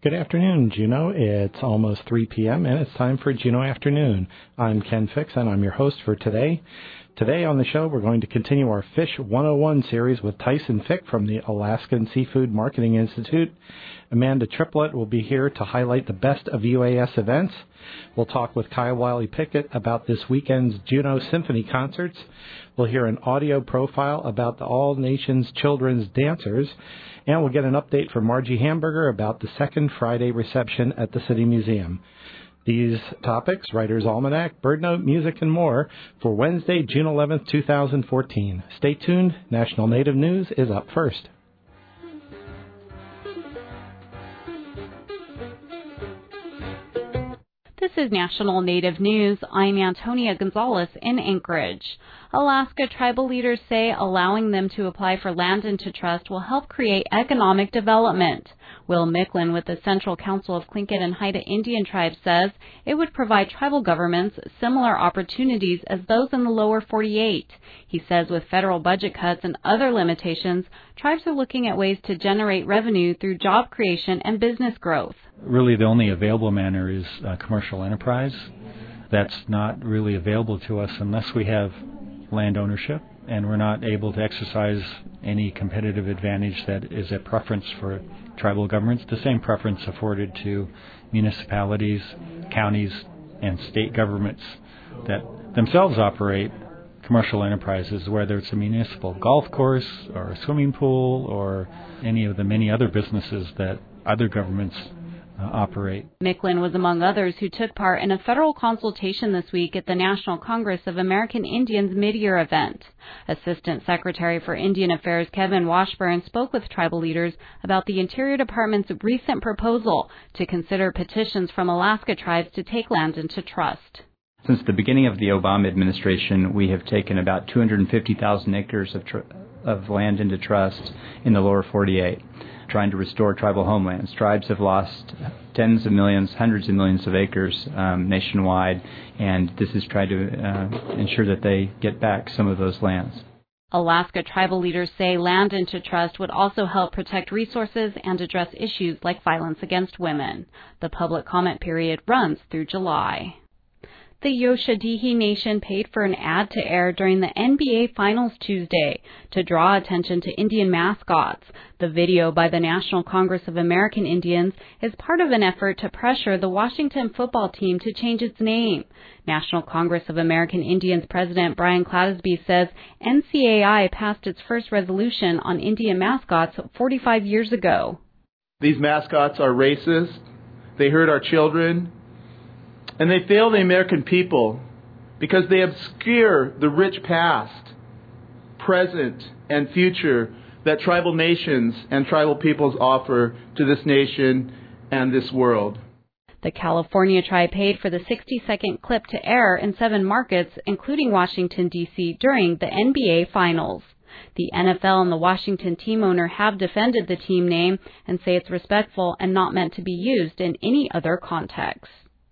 Good afternoon, Juneau. It's almost 3 p.m. and it's time for Juneau Afternoon. I'm Ken Fix and I'm your host for today. Today on the show, we're going to continue our Fish 101 series with Tyson Fick from the Alaskan Seafood Marketing Institute. Amanda Triplett will be here to highlight the best of UAS events. We'll talk with Kyle Wiley-Pickett about this weekend's Juneau Symphony concerts. We'll hear an audio profile about the All Nations Children's Dancers. And we'll get an update from Margie Hamburger about the second Friday reception at the City Museum. These topics, Writer's Almanac, BirdNote, music, and more for Wednesday, June 11th, 2014. Stay tuned. National Native News is up first. This is National Native News. I'm Antonia Gonzalez in Anchorage. Alaska tribal leaders say allowing them to apply for land into trust will help create economic development. Will Micklin with the Central Council of Tlingit and Haida Indian Tribes says it would provide tribal governments similar opportunities as those in the lower 48. He says with federal budget cuts and other limitations, tribes are looking at ways to generate revenue through job creation and business growth. Really, the only available manner is commercial enterprise. That's not really available to us unless we have land ownership, and we're not able to exercise any competitive advantage that is a preference for tribal governments, the same preference afforded to municipalities, counties, and state governments that themselves operate commercial enterprises, whether it's a municipal golf course or a swimming pool or any of the many other businesses that other governments operate. Micklin was among others who took part in a federal consultation this week at the National Congress of American Indians mid-year event. Assistant Secretary for Indian Affairs Kevin Washburn spoke with tribal leaders about the Interior Department's recent proposal to consider petitions from Alaska tribes to take land into trust. Since the beginning of the Obama administration, we have taken about 250,000 acres of land into trust in the lower 48. Trying to restore tribal homelands. Tribes have lost tens of millions, hundreds of millions of acres nationwide, and this is trying to ensure that they get back some of those lands. Alaska tribal leaders say land into trust would also help protect resources and address issues like violence against women. The public comment period runs through July. The Yoshadihi Nation paid for an ad to air during the NBA Finals Tuesday to draw attention to Indian mascots. The video by the National Congress of American Indians is part of an effort to pressure the Washington football team to change its name. National Congress of American Indians President Brian Clattersby says NCAI passed its first resolution on Indian mascots 45 years ago. These mascots are racist. They hurt our children. And they fail the American people because they obscure the rich past, present, and future that tribal nations and tribal peoples offer to this nation and this world. The California tribe paid for the 60-second clip to air in 7 markets, including Washington, D.C., during the NBA Finals. The NFL and the Washington team owner have defended the team name and say it's respectful and not meant to be used in any other context.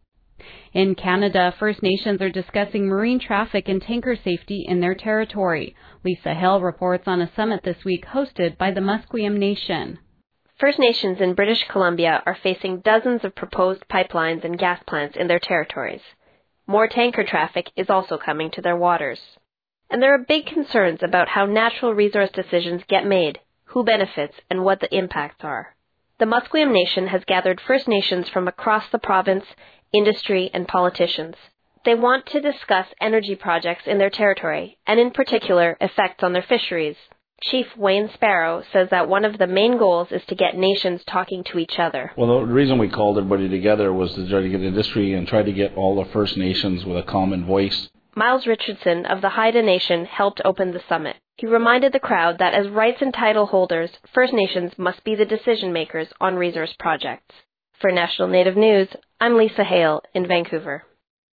In Canada, First Nations are discussing marine traffic and tanker safety in their territory. Lisa Hale reports on a summit this week hosted by the Musqueam Nation. First Nations in British Columbia are facing dozens of proposed pipelines and gas plants in their territories. More tanker traffic is also coming to their waters. And there are big concerns about how natural resource decisions get made, who benefits, and what the impacts are. The Musqueam Nation has gathered First Nations from across the province, industry, and politicians. They want to discuss energy projects in their territory, and in particular, effects on their fisheries. Chief Wayne Sparrow says that one of the main goals is to get nations talking to each other. Well, the reason we called everybody together was to try to get industry and try to get all the First Nations with a common voice. Miles Richardson of the Haida Nation helped open the summit. He reminded the crowd that as rights and title holders, First Nations must be the decision makers on resource projects. For National Native News, I'm Lisa Hale in Vancouver.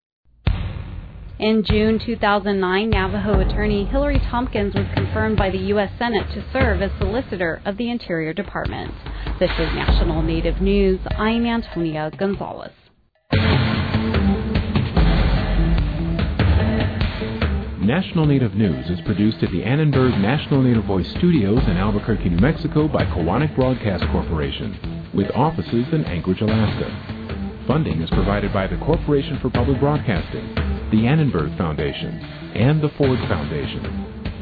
In June 2009, Navajo attorney Hillary Tompkins was confirmed by the U.S. Senate to serve as Solicitor of the Interior Department. This is National Native News. I'm Antonia Gonzalez. National Native News is produced at the Annenberg National Native Voice Studios in Albuquerque, New Mexico by Koahnic Broadcast Corporation. with offices in Anchorage, Alaska. Funding is provided by the Corporation for Public Broadcasting, the Annenberg Foundation, and the Ford Foundation.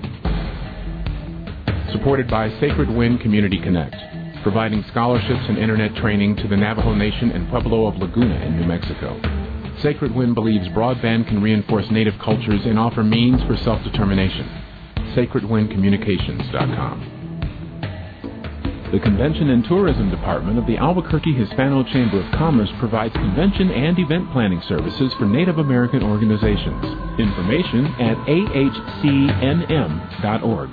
Supported by Sacred Wind Community Connect, providing scholarships and internet training to the Navajo Nation and Pueblo of Laguna in New Mexico. Sacred Wind believes broadband can reinforce Native cultures and offer means for self-determination. SacredWindCommunications.com. The Convention and Tourism Department of the Albuquerque Hispano Chamber of Commerce provides convention and event planning services for Native American organizations. Information at ahcnm.org.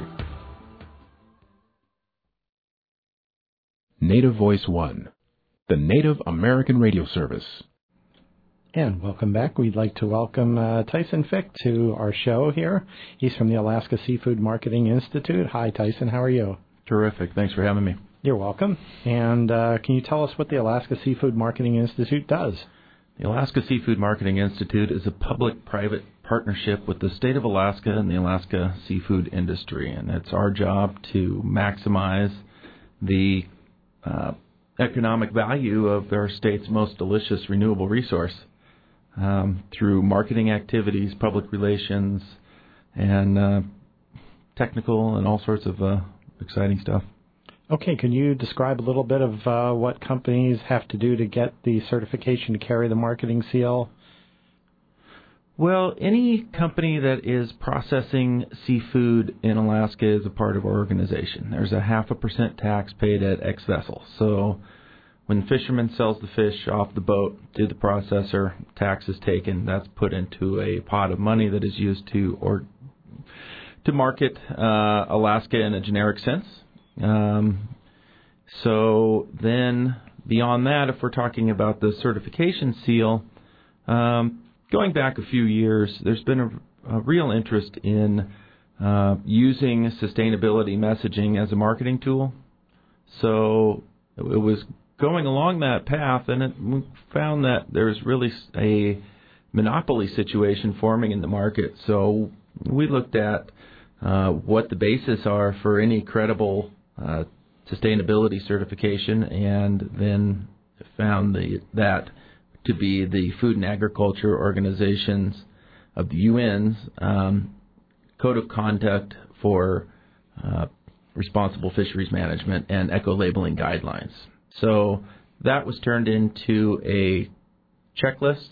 Native Voice One, the Native American radio service. And welcome back. We'd like to welcome Tyson Fick to our show here. He's from the Alaska Seafood Marketing Institute. Hi, Tyson. How are you? Terrific. Thanks for having me. You're welcome. And can you tell us what the Alaska Seafood Marketing Institute does? The Alaska Seafood Marketing Institute is a public-private partnership with the state of Alaska and the Alaska seafood industry. And it's our job to maximize the economic value of our state's most delicious renewable resource through marketing activities, public relations, and technical and all sorts of exciting stuff. Okay, can you describe a little bit of what companies have to do to get the certification to carry the marketing seal? Well, any company that is processing seafood in Alaska is a part of our organization. There's a 0.5% tax paid at X vessel. So when the fisherman sells the fish off the boat to the processor, tax is taken. That's put into a pot of money that is used to market Alaska in a generic sense. So then beyond that, if we're talking about the certification seal, going back a few years, there's been a real interest in using sustainability messaging as a marketing tool. So it was going along that path, and we found that there's really a monopoly situation forming in the market. So we looked at what the basis are for any credible sustainability certification, and then found that to be the Food and Agriculture Organizations of the UN's Code of Conduct for Responsible Fisheries Management and Eco-Labeling Guidelines. So that was turned into a checklist,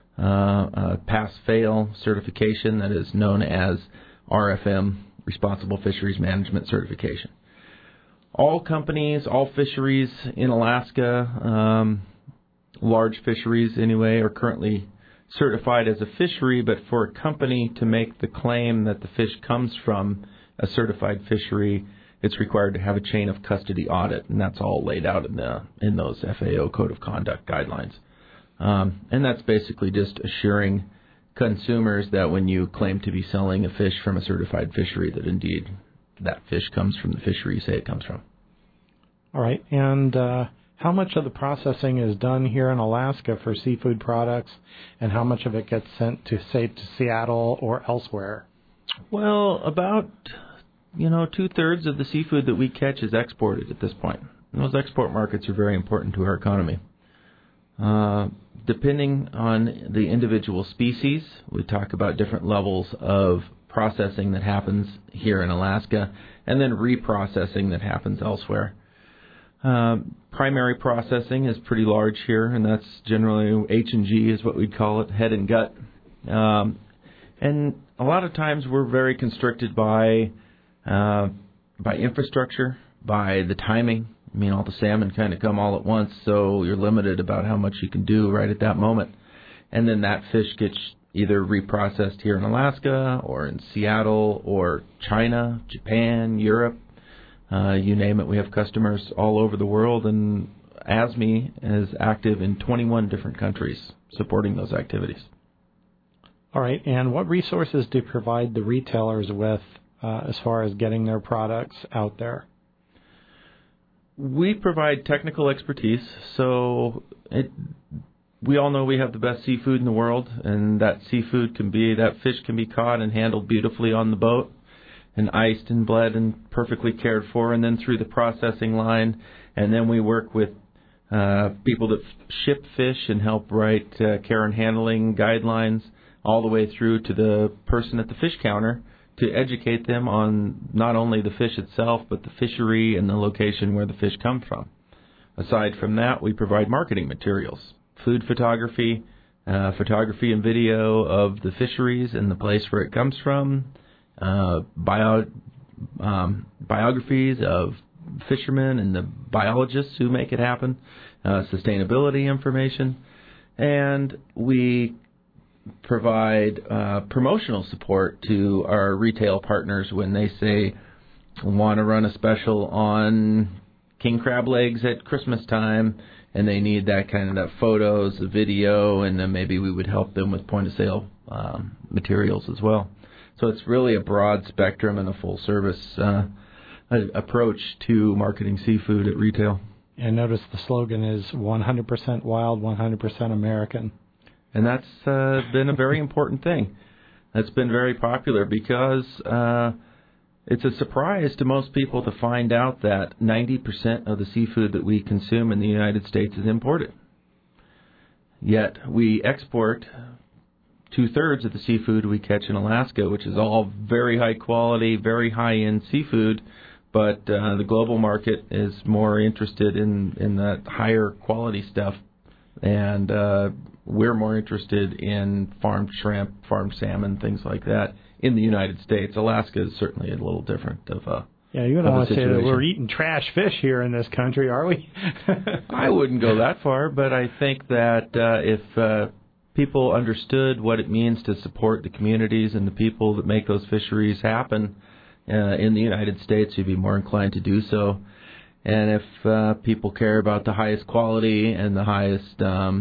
a pass-fail certification that is known as RFM, Responsible Fisheries Management Certification. All companies, all fisheries in Alaska, large fisheries anyway, are currently certified as a fishery, but for a company to make the claim that the fish comes from a certified fishery, it's required to have a chain of custody audit, and that's all laid out in those FAO Code of Conduct guidelines. And that's basically just assuring consumers that when you claim to be selling a fish from a certified fishery, that indeed that fish comes from the fishery you say it comes from. All right, and how much of the processing is done here in Alaska for seafood products, and how much of it gets sent to, say, to Seattle or elsewhere? Well, about 2/3 of the seafood that we catch is exported at this point. And those export markets are very important to our economy. Depending on the individual species, we talk about different levels of processing that happens here in Alaska, and then reprocessing that happens elsewhere. Primary processing is pretty large here, and that's generally H&G is what we'd call it, head and gut. And a lot of times we're very constricted by infrastructure, by the timing. I mean, all the salmon kind of come all at once, so you're limited about how much you can do right at that moment. And then that fish gets either reprocessed here in Alaska or in Seattle or China, Japan, Europe, you name it. We have customers all over the world, and ASME is active in 21 different countries supporting those activities. All right, and what resources do you provide the retailers with as far as getting their products out there? We provide technical expertise, so we all know we have the best seafood in the world, and that fish can be caught and handled beautifully on the boat, and iced and bled and perfectly cared for, and then through the processing line. And then we work with people that ship fish and help write care and handling guidelines, all the way through to the person at the fish counter to educate them on not only the fish itself, but the fishery and the location where the fish come from. Aside from that, we provide marketing materials, food photography, photography and video of the fisheries and the place where it comes from, biographies of fishermen and the biologists who make it happen, sustainability information, and we provide promotional support to our retail partners when they say want to run a special on king crab legs at Christmas time, and they need that kind of photos, the video, and then maybe we would help them with point of sale materials as well. So it's really a broad spectrum and a full service approach to marketing seafood at retail. And notice the slogan is 100% wild, 100% American. And that's been a very important thing. That's been very popular because it's a surprise to most people to find out that 90% of the seafood that we consume in the United States is imported. Yet we export 2/3 of the seafood we catch in Alaska, which is all very high quality, very high-end seafood, but the global market is more interested in that higher quality stuff, and we're more interested in farmed shrimp, farmed salmon, things like that in the United States. Alaska is certainly a little different Yeah, you don't want to say that we're eating trash fish here in this country, are we? I wouldn't go that far, but I think that if people understood what it means to support the communities and the people that make those fisheries happen in the United States, you'd be more inclined to do so. And if people care about the highest quality and the highest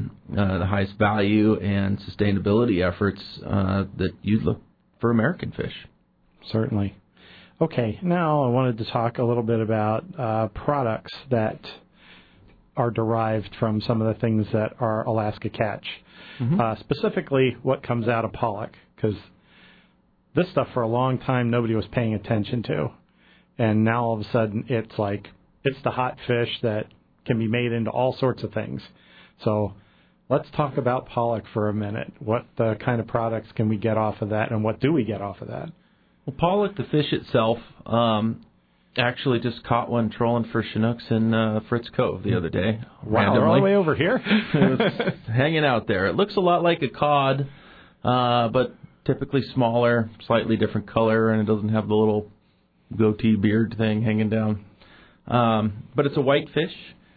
value and sustainability efforts, that you'd look for American fish. Certainly. Okay, now I wanted to talk a little bit about products that are derived from some of the things that our Alaska catch. Mm-hmm. Specifically, what comes out of pollock, because this stuff for a long time nobody was paying attention to, and now all of a sudden it's like it's the hot fish that can be made into all sorts of things. So let's talk about pollock for a minute. What kind of products can we get off of that, and what do we get off of that? Well, pollock, the fish itself, actually just caught one trolling for Chinooks in Fritz Cove the other day. Wow, they're all the way over here? It was hanging out there. It looks a lot like a cod, but typically smaller, slightly different color, and it doesn't have the little goatee beard thing hanging down. But it's a white fish,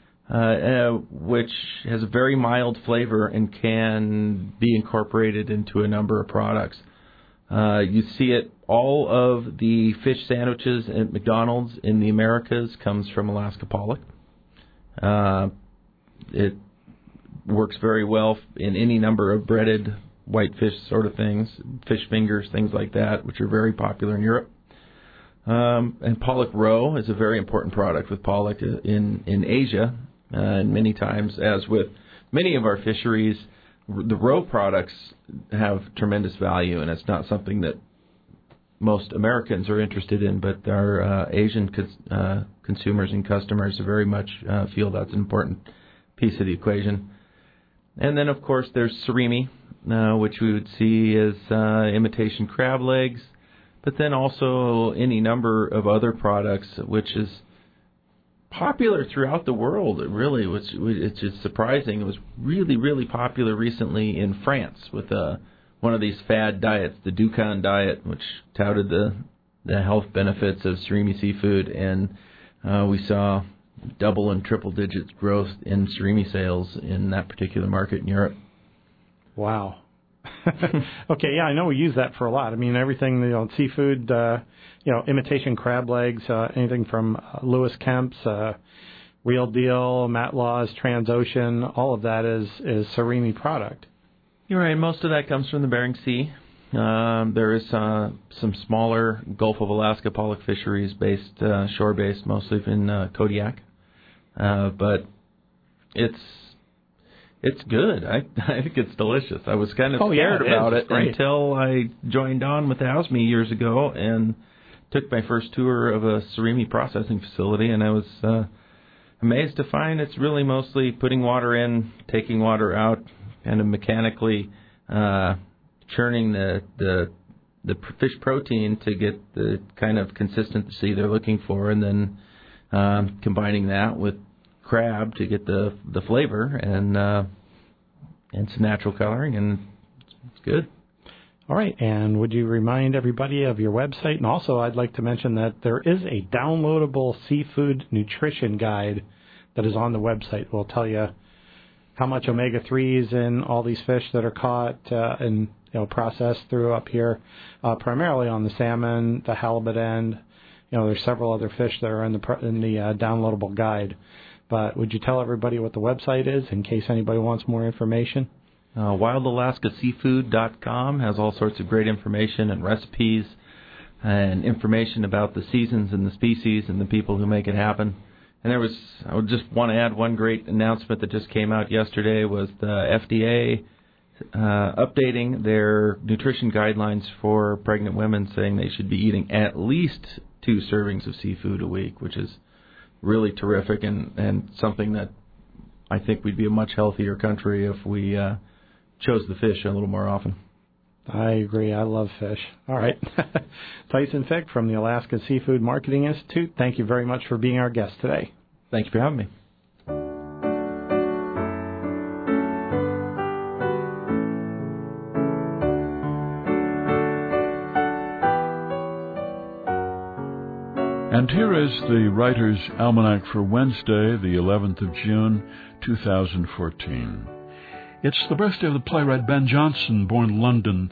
which has a very mild flavor and can be incorporated into a number of products. You see it, all of the fish sandwiches at McDonald's in the Americas comes from Alaska pollock. It works very well in any number of breaded white fish sort of things, fish fingers, things like that, which are very popular in Europe. And pollock roe is a very important product with pollock in Asia. And many times, as with many of our fisheries, the roe products have tremendous value, and it's not something that most Americans are interested in, but our Asian consumers and customers very much feel that's an important piece of the equation. And then, of course, there's surimi, which we would see as imitation crab legs, but then also any number of other products, which is popular throughout the world. It really was. It's just surprising. It was really, really popular recently in France with one of these fad diets, the Dukan diet, which touted the health benefits of surimi seafood, and we saw double and triple digits growth in surimi sales in that particular market in Europe. Wow. Okay, yeah, I know we use that for a lot. I mean, everything, seafood, imitation crab legs, anything from Lewis Kemp's, Real Deal, Matt Law's, Transocean, all of that is surimi product. You're right. Most of that comes from the Bering Sea. There is some smaller Gulf of Alaska pollock fisheries shore-based, mostly in Kodiak. But it's good. I think it's delicious. I was kind of scared about it until I joined on with ASME years ago and took my first tour of a surimi processing facility, and I was amazed to find it's really mostly putting water in, taking water out, kind of mechanically churning the fish protein to get the kind of consistency they're looking for, and then combining that with crab to get the flavor and some natural coloring, and it's good. All right, and would you remind everybody of your website? And also, I'd like to mention that there is a downloadable seafood nutrition guide that is on the website. We'll tell you how much omega-3s in all these fish that are caught and processed through up here, primarily on the salmon, the halibut end. There's several other fish that are in the downloadable guide. But would you tell everybody what the website is in case anybody wants more information? WildAlaskaSeafood.com has all sorts of great information and recipes and information about the seasons and the species and the people who make it happen. And I would just want to add one great announcement that just came out yesterday was the FDA updating their nutrition guidelines for pregnant women, saying they should be eating at least 2 servings of seafood a week, which is really terrific and something that I think we'd be a much healthier country if we chose the fish a little more often. I agree. I love fish. All right. Tyson Fick from the Alaska Seafood Marketing Institute, thank you very much for being our guest today. Thank you for having me. And here is the Writer's Almanac for Wednesday, the 11th of June, 2014. It's the birthday of the playwright Ben Jonson, born London,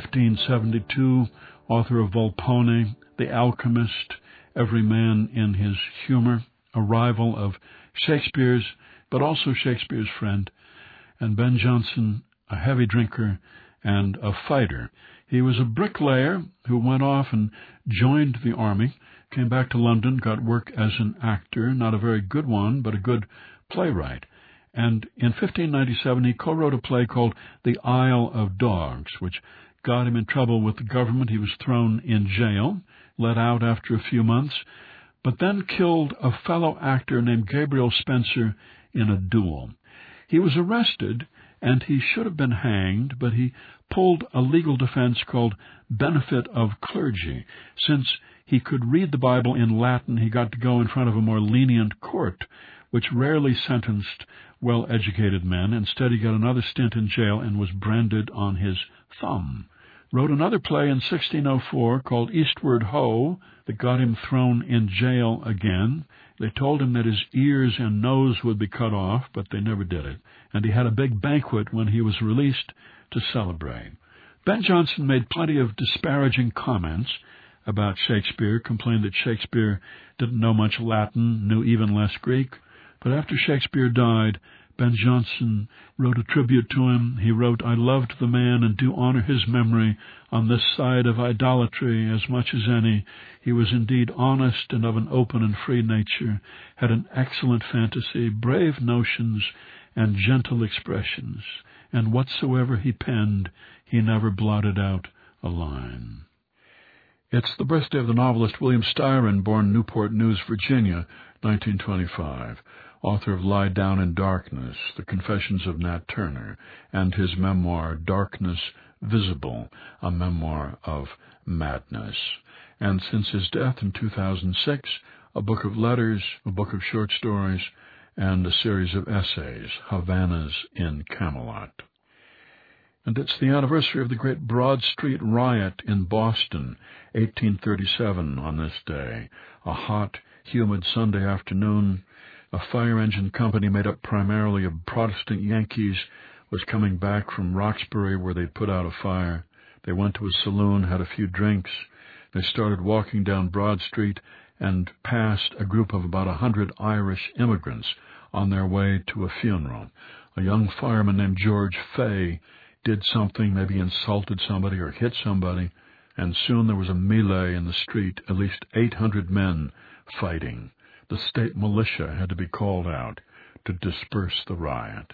1572, author of Volpone, The Alchemist, Every Man in His Humor, a rival of Shakespeare's, but also Shakespeare's friend. And Ben Jonson, a heavy drinker and a fighter. He was a bricklayer who went off and joined the army, came back to London, got work as an actor, not a very good one, but a good playwright. And in 1597, he co-wrote a play called The Isle of Dogs, which got him in trouble with the government. He was thrown in jail, let out after a few months, but then killed a fellow actor named Gabriel Spencer in a duel. He was arrested, and he should have been hanged, but he pulled a legal defense called benefit of clergy. Since he could read the Bible in Latin, he got to go in front of a more lenient court, which rarely sentenced well-educated men. Instead, he got another stint in jail and was branded on his thumb. Wrote another play in 1604 called Eastward Ho that got him thrown in jail again. They told him that his ears and nose would be cut off, but they never did it. And he had a big banquet when he was released to celebrate. Ben Jonson made plenty of disparaging comments about Shakespeare, complained that Shakespeare didn't know much Latin, knew even less Greek. But after Shakespeare died, Ben Jonson wrote a tribute to him. He wrote, "I loved the man and do honor his memory on this side of idolatry as much as any. He was indeed honest and of an open and free nature, had an excellent fantasy, brave notions, and gentle expressions. And whatsoever he penned, he never blotted out a line." It's the birthday of the novelist William Styron, born Newport News, Virginia, 1925. Author of Lie Down in Darkness, The Confessions of Nat Turner, and his memoir, Darkness Visible, a memoir of madness. And since his death in 2006, a book of letters, a book of short stories, and a series of essays, Havanas in Camelot. And it's the anniversary of the great Broad Street riot in Boston, 1837 on this day. A hot, humid Sunday afternoon, a fire engine company made up primarily of Protestant Yankees was coming back from Roxbury where they'd put out a fire. They went to a saloon, had a few drinks. They started walking down Broad Street and passed a group of about 100 Irish immigrants on their way to a funeral. A young fireman named George Fay did something, maybe insulted somebody or hit somebody, and soon there was a melee in the street, at least 800 men fighting. The state militia had to be called out to disperse the riot.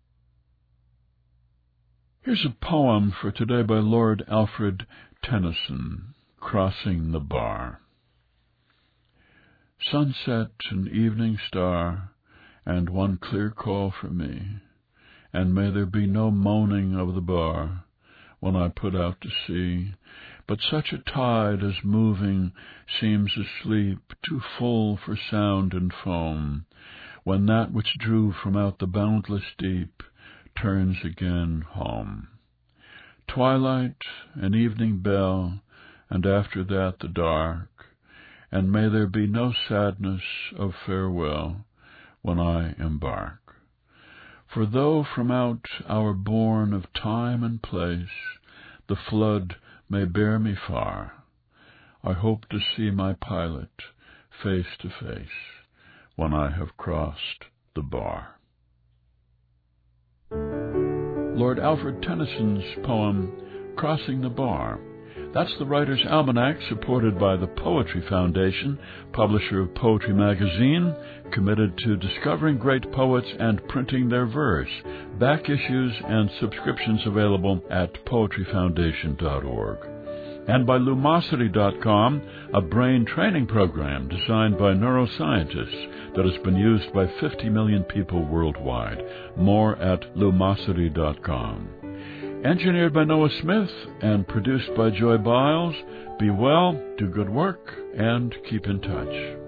Here's a poem for today by Lord Alfred Tennyson, Crossing the Bar. Sunset and evening star, and one clear call for me. And may there be no moaning of the bar when I put out to sea, but such a tide as moving seems asleep, too full for sound and foam, when that which drew from out the boundless deep turns again home. Twilight, an evening bell, and after that the dark, and may there be no sadness of farewell when I embark. For though from out our bourne of time and place the flood may bear me far, I hope to see my pilot face to face when I have crossed the bar. Lord Alfred Tennyson's poem, Crossing the Bar. That's the Writer's Almanac, supported by the Poetry Foundation, publisher of Poetry Magazine, committed to discovering great poets and printing their verse. Back issues and subscriptions available at poetryfoundation.org. And by Lumosity.com, a brain training program designed by neuroscientists that has been used by 50 million people worldwide. More at Lumosity.com. Engineered by Noah Smith and produced by Joy Biles. Be well, do good work, and keep in touch.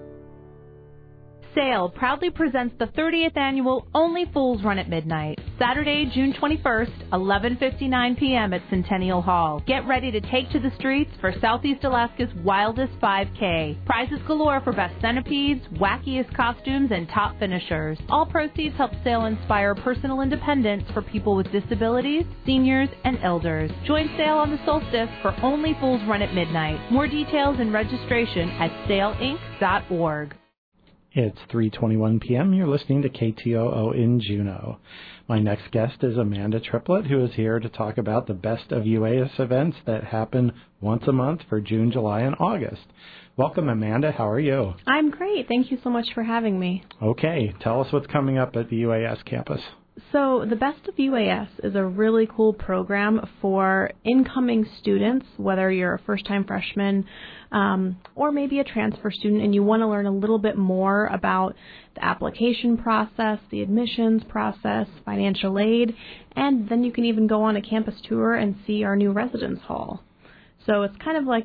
SAIL proudly presents the 30th annual Only Fools Run at Midnight, Saturday, June 21st, 11:59 p.m. at Centennial Hall. Get ready to take to the streets for Southeast Alaska's wildest 5K. Prizes galore for best centipedes, wackiest costumes, and top finishers. All proceeds help SAIL inspire personal independence for people with disabilities, seniors, and elders. Join SAIL on the solstice for Only Fools Run at Midnight. More details and registration at sailinc.org. It's 3:21 p.m. You're listening to KTOO in Juneau. My next guest is Amanda Triplett, who is here to talk about the Best of UAS events that happen once a month for June, July, and August. Welcome, Amanda. How are you? I'm great. Thank you so much for having me. Okay. Tell us what's coming up at the UAS campus. So the Best of UAS is a really cool program for incoming students, whether you're a first-time freshman or maybe a transfer student and you want to learn a little bit more about the application process, the admissions process, financial aid, and then you can even go on a campus tour and see our new residence hall. So it's kind of like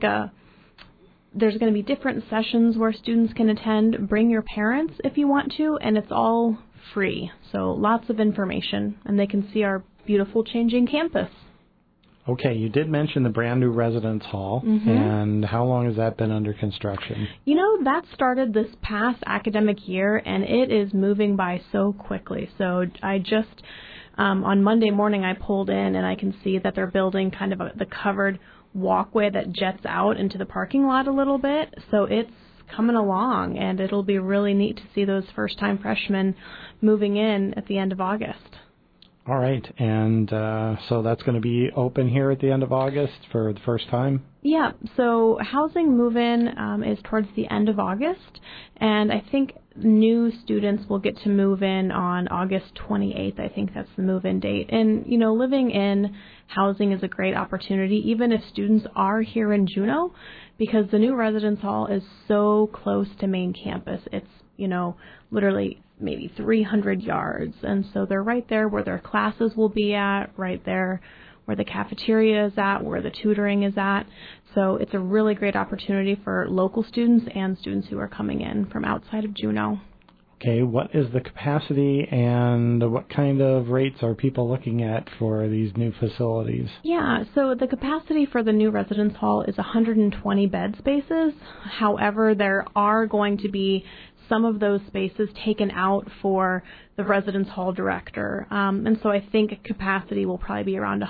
there's going to be different sessions where students can attend. Bring your parents if you want to, and it's all free. So lots of information, and they can see our beautiful changing campus. Okay, you did mention the brand new residence hall, and how long has that been under construction? You know, that started this past academic year, and it is moving by so quickly. So I just, on Monday morning, I pulled in, and I can see that they're building kind of the covered walkway that jets out into the parking lot a little bit. So it's coming along, and it'll be really neat to see those first-time freshmen moving in at the end of August. All right, and so that's going to be open here at the end of August for the first time? Yeah, so housing move-in is towards the end of August, and I think new students will get to move in on August 28th. I think that's the move-in date. And, you know, living in housing is a great opportunity, even if students are here in Juneau, because the new residence hall is so close to main campus. It's, you know, literally maybe 300 yards. And so they're right there where their classes will be at, right there where the cafeteria is at, where the tutoring is at. So it's a really great opportunity for local students and students who are coming in from outside of Juneau. Okay, what is the capacity and what kind of rates are people looking at for these new facilities? Yeah, so the capacity for the new residence hall is 120 bed spaces. However, there are going to be some of those spaces taken out for the residence hall director. And so I think capacity will probably be around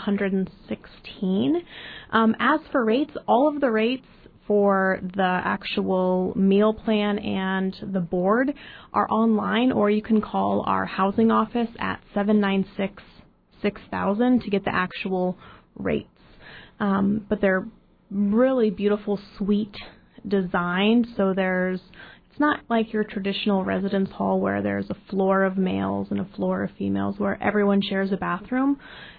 116. As for rates, all of the rates for the actual meal plan and the board are online, or you can call our housing office at 796-6000 to get the actual rates. But they're really beautiful suite designed, so it's not like your traditional residence hall where there's a floor of males and a floor of females where everyone shares a bathroom.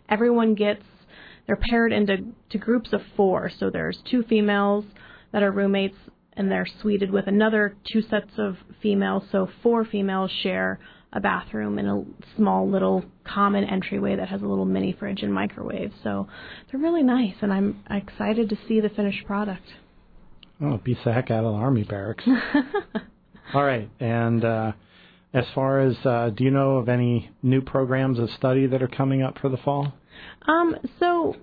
They're paired into groups of 4, so there's 2 females that are roommates, and they're suited with another 2 sets of females, so 4 females share a bathroom and a small little common entryway that has a little mini fridge and microwave. So they're really nice, and I'm excited to see the finished product. Oh, it beats the heck out of the Army barracks. All right, and as far as, do you know of any new programs of study that are coming up for the fall? So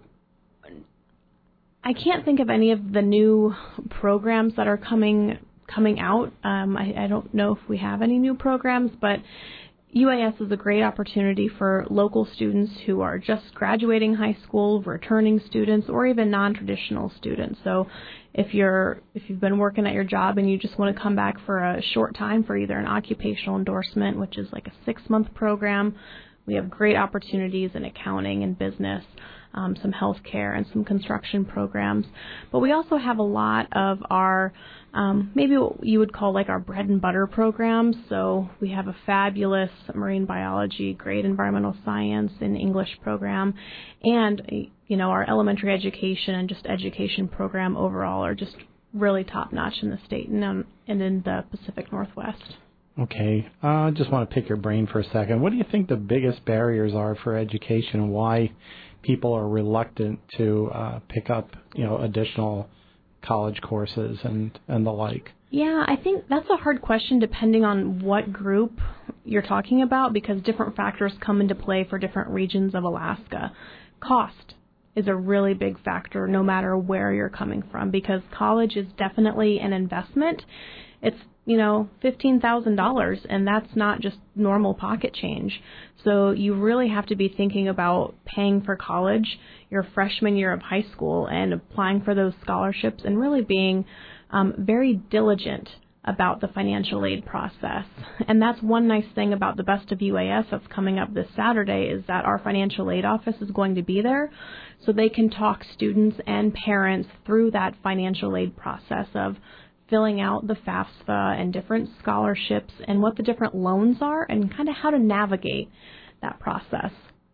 I can't think of any of the new programs that are coming out. I don't know if we have any new programs, but UAS is a great opportunity for local students who are just graduating high school, returning students, or even non-traditional students. So if you've been working at your job and you just want to come back for a short time for either an occupational endorsement, which is like a 6-month program, we have great opportunities in accounting and business, some healthcare and some construction programs. But we also have a lot of our, maybe what you would call like our bread and butter programs. So we have a fabulous marine biology, great environmental science and English program, and our elementary education and just education program overall are just really top notch in the state and in the Pacific Northwest. Okay, I just want to pick your brain for a second. What do you think the biggest barriers are for education, and why people are reluctant to pick up, additional college courses and the like? Yeah, I think that's a hard question depending on what group you're talking about, because different factors come into play for different regions of Alaska. Cost is a really big factor no matter where you're coming from, because college is definitely an investment. It's $15,000, and that's not just normal pocket change. So you really have to be thinking about paying for college your freshman year of high school and applying for those scholarships and really being very diligent about the financial aid process. And that's one nice thing about the Best of UAS that's coming up this Saturday, is that our financial aid office is going to be there so they can talk students and parents through that financial aid process of filling out the FAFSA and different scholarships and what the different loans are and kind of how to navigate that process.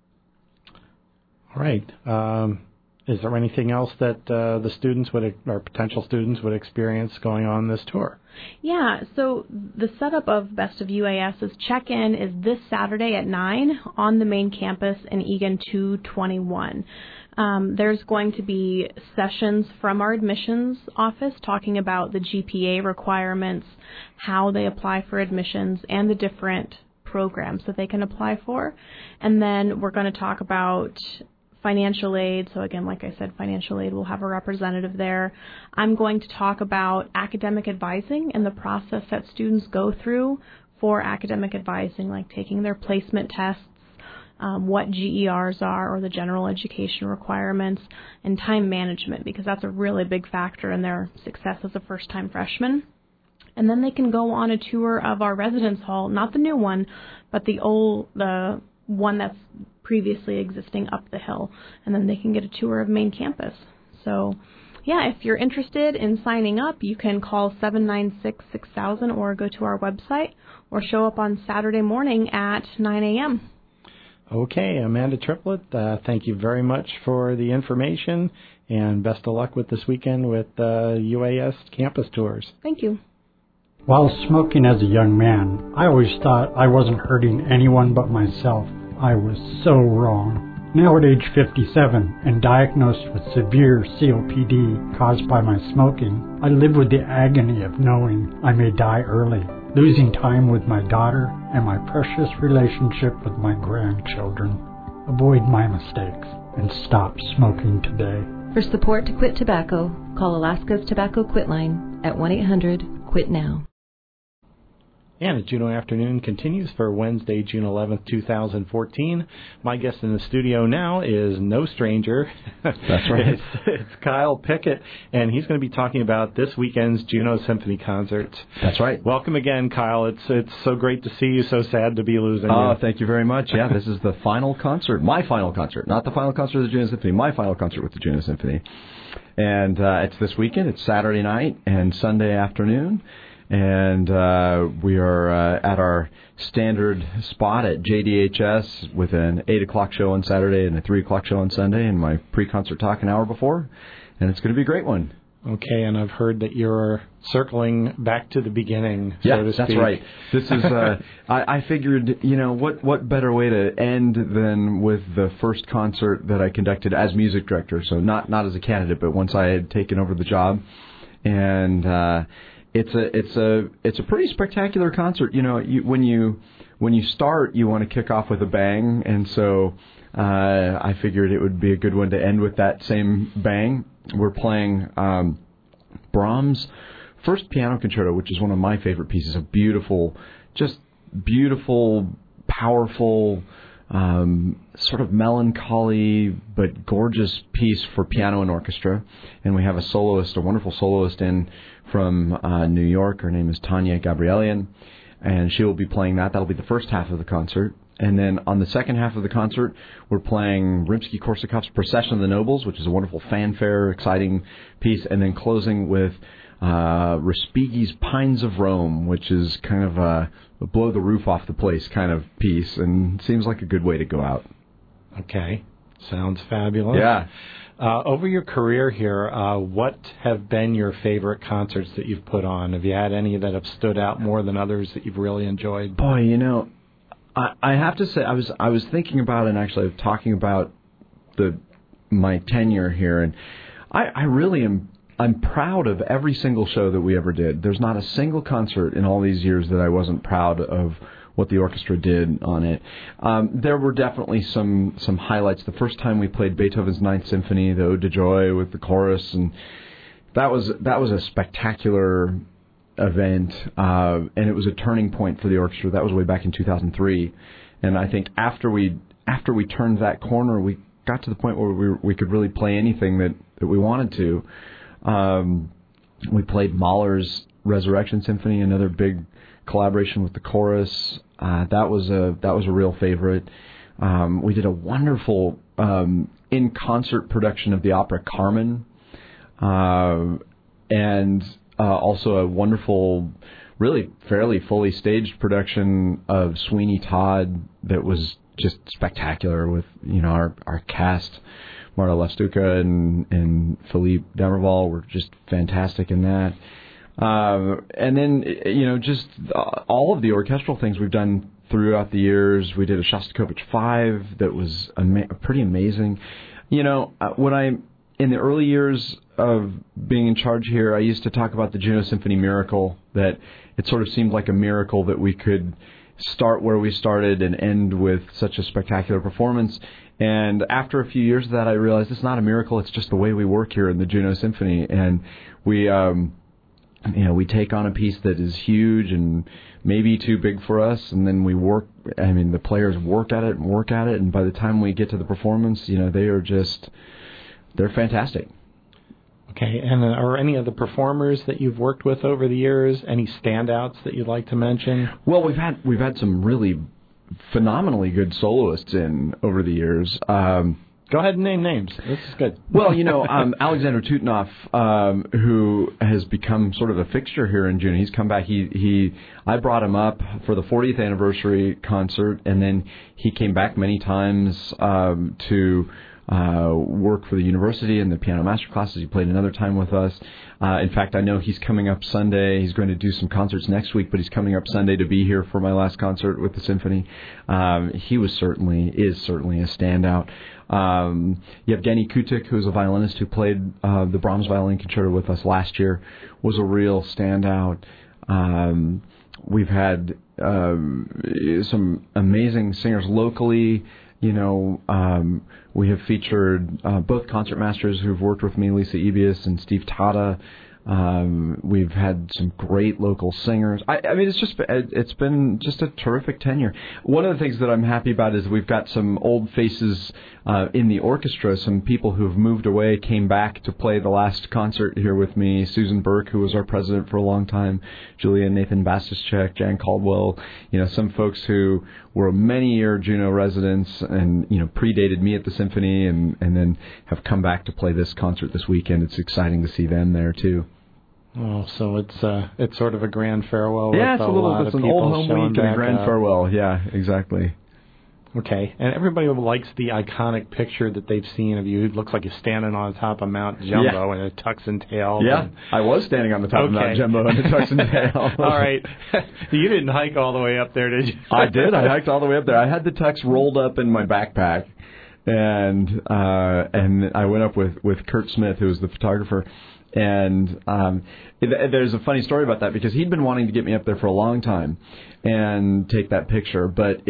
All right. Is there anything else that the students or potential students would experience going on this tour? Yeah, so the setup of Best of UAS's check-in is this Saturday at 9 on the main campus in Egan 221. There's going to be sessions from our admissions office talking about the GPA requirements, how they apply for admissions, and the different programs that they can apply for. And then we're going to talk about financial aid. So again, like I said, financial aid will have a representative there. I'm going to talk about academic advising and the process that students go through for academic advising, like taking their placement tests, what GERs are, or the general education requirements, and time management, because that's a really big factor in their success as a first-time freshman. And then they can go on a tour of our residence hall, not the new one, but the one that's previously existing up the hill, and then they can get a tour of main campus. So, yeah, if you're interested in signing up, you can call 796-6000 or go to our website or show up on Saturday morning at 9 a.m. Okay, Amanda Triplett, thank you very much for the information, and best of luck with this weekend with UAS campus tours. Thank you. While smoking as a young man, I always thought I wasn't hurting anyone but myself. I was so wrong. Now at age 57 and diagnosed with severe COPD caused by my smoking, I live with the agony of knowing I may die early, losing time with my daughter and my precious relationship with my grandchildren. Avoid my mistakes and stop smoking today. For support to quit tobacco, call Alaska's Tobacco Quit Line at 1-800-QUIT-NOW. And the Juneau Afternoon continues for Wednesday, June 11th, 2014. My guest in the studio now is no stranger. That's right. It's Kyle Pickett, and he's going to be talking about this weekend's Juneau Symphony concerts. That's right. Welcome again, Kyle. It's so great to see you. So sad to be losing you. Oh, thank you very much. Yeah, this is the final concert, my final concert, not the final concert of the Juneau Symphony, my final concert with the Juneau Symphony. And it's this weekend. It's Saturday night and Sunday afternoon. And we are at our standard spot at JDHS with an 8 o'clock show on Saturday and a 3 o'clock show on Sunday, and my pre-concert talk an hour before. And it's going to be a great one. Okay, and I've heard that you're circling back to the beginning, so to speak. That's right. This is, I figured, what better way to end than with the first concert that I conducted as music director, so not as a candidate, but once I had taken over the job. And it's a pretty spectacular concert. When you start, you want to kick off with a bang, and so I figured it would be a good one to end with that same bang. We're playing Brahms' First Piano Concerto, which is one of my favorite pieces. A beautiful, powerful, sort of melancholy but gorgeous piece for piano and orchestra. And we have a wonderful soloist in from New York. Her name is Tanya Gabrielian, and she will be playing that. That'll be the first half of the concert. And then on the second half of the concert, we're playing Rimsky-Korsakov's Procession of the Nobles, which is a wonderful fanfare, exciting piece, and then closing with Respighi's Pines of Rome, which is kind of a blow the roof off the place kind of piece, and seems like a good way to go out. Okay. Sounds fabulous. Yeah. Over your career here, what have been your favorite concerts that you've put on? Have you had any that have stood out more than others that you've really enjoyed? Boy, I have to say, I was thinking about and actually talking about my tenure here, and I really am. I'm proud of every single show that we ever did. There's not a single concert in all these years that I wasn't proud of what the orchestra did on it. There were definitely some highlights. The first time we played Beethoven's Ninth Symphony, the Ode to Joy with the chorus, and that was a spectacular event, and it was a turning point for the orchestra. That was way back in 2003, and I think after we turned that corner, we got to the point where we could really play anything that we wanted to. We played Mahler's Resurrection Symphony, another big collaboration with the chorus. That was a real favorite. We did a wonderful in concert production of the opera Carmen, and also a wonderful, really fairly fully staged production of Sweeney Todd that was just spectacular with our cast. Marta Lestuca and Philippe Demerval were just fantastic in that. And then, just all of the orchestral things we've done throughout the years. We did a Shostakovich 5 that was pretty amazing. When in the early years of being in charge here, I used to talk about the Juneau Symphony miracle, that it sort of seemed like a miracle that we could start where we started and end with such a spectacular performance. And after a few years of that, I realized it's not a miracle. It's just the way we work here in the Juneau Symphony. And we take on a piece that is huge and maybe too big for us, and then we work. I mean, the players work at it, and by the time we get to the performance, they're fantastic. Okay, and are any of the performers that you've worked with over the years any standouts that you'd like to mention? Well, we've had some really phenomenally good soloists in over the years. Go ahead and name names. This is good. Well, Alexander Tutanov, who has become sort of a fixture here in June. He's come back. I brought him up for the 40th anniversary concert, and then he came back many times to work for the university and the piano master classes. He played another time with us. In fact, I know he's coming up Sunday. He's going to do some concerts next week, but he's coming up Sunday to be here for my last concert with the symphony. He is certainly a standout. Yevgeny Kutik, who's a violinist who played the Brahms Violin Concerto with us last year, was a real standout. We've had some amazing singers locally. We have featured both concertmasters who've worked with me, Lisa Ebius and Steve Tata. We've had some great local singers. I mean, it's been just a terrific tenure. One of the things that I'm happy about is we've got some old faces in the orchestra. Some people who've moved away came back to play the last concert here with me. Susan Burke, who was our president for a long time, Julia Nathan Bastischek, Jan Caldwell. Some folks who were many-year Juneau residents and predated me at the symphony, and then have come back to play this concert this weekend. It's exciting to see them there too. Oh, so it's sort of a grand farewell. Yeah, it's an old home week and a grand farewell. Yeah, exactly. Okay, and everybody likes the iconic picture that they've seen of you. It looks like you're standing on top of Mount Jumbo in a tux and tail. Yeah, I was standing on the top of Mount Jumbo in a tux and tail. All right. You didn't hike all the way up there, did you? I did. I hiked all the way up there. I had the tux rolled up in my backpack, and I went up with Kurt Smith, who was the photographer. And there's a funny story about that because he'd been wanting to get me up there for a long time and take that picture, but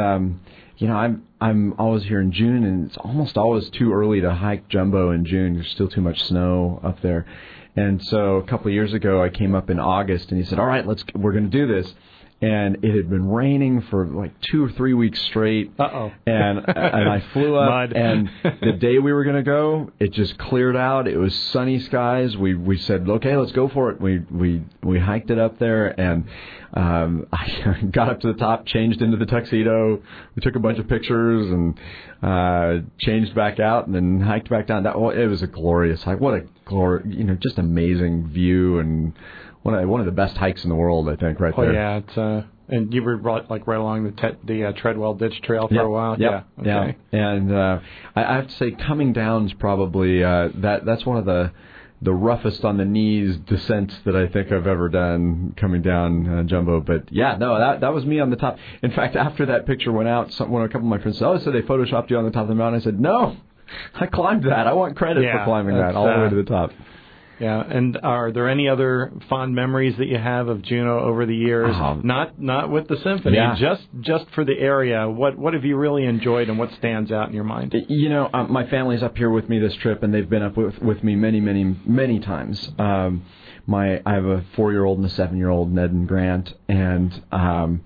I'm always here in June, and it's almost always too early to hike Jumbo in June. There's still too much snow up there. And so a couple of years ago, I came up in August, and he said, all right, we're going to do this. And it had been raining for like 2 or 3 weeks straight. Uh-oh. And I flew up, Mud. and the day we were going to go, it just cleared out. It was sunny skies. We said, okay, let's go for it. We hiked it up there, and I got up to the top, changed into the tuxedo. We took a bunch of pictures and changed back out, and then hiked back down. It was a glorious hike. What a just amazing view, and one of the best hikes in the world, I think, right there. Oh, yeah. It's, and you were right along the Treadwell Ditch Trail for a while? Yep. Okay. Yeah. And I have to say, coming down is probably, that's one of the roughest on the knees descents that I think I've ever done coming down Jumbo. But, yeah, no, that was me on the top. In fact, after that picture went out, a couple of my friends said, so they photoshopped you on the top of the mountain. I said, no, I climbed that. I want credit for climbing that all the way to the top. Yeah, and are there any other fond memories that you have of Juneau over the years? Not with the symphony, just for the area. What have you really enjoyed, and what stands out in your mind? My family's up here with me this trip, and they've been up with me many, many, many times. I have a 4-year-old and a 7-year-old, Ned and Grant, and I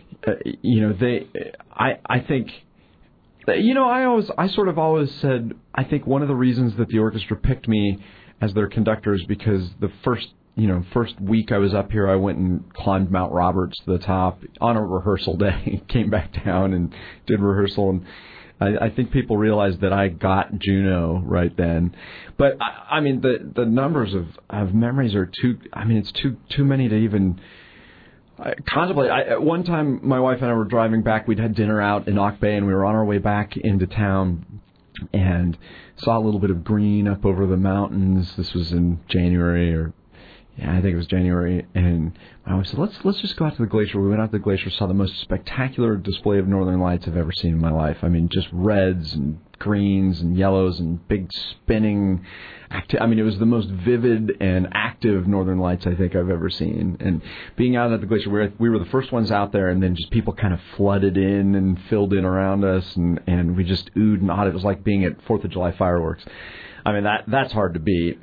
think. I sort of always said, I think one of the reasons that the orchestra picked me as their conductors, because the first week I was up here, I went and climbed Mount Roberts to the top on a rehearsal day, came back down and did rehearsal, and I think people realized that I got Juneau right then. But I mean, the numbers of memories are it's too many to even contemplate. At one time, my wife and I were driving back. We'd had dinner out in Auk Bay, and we were on our way back into town, and saw a little bit of green up over the mountains. This was in January, I think it was January. And my wife said, let's just go out to the glacier. We went out to the glacier, saw the most spectacular display of northern lights I've ever seen in my life. I mean, just reds and greens and yellows and big spinning. It was the most vivid and active northern lights I think I've ever seen. And being out at the glacier, we were the first ones out there, and then just people kind of flooded in and filled in around us, and we just oohed and awed. It was like being at 4th of July fireworks. I mean, that's hard to beat.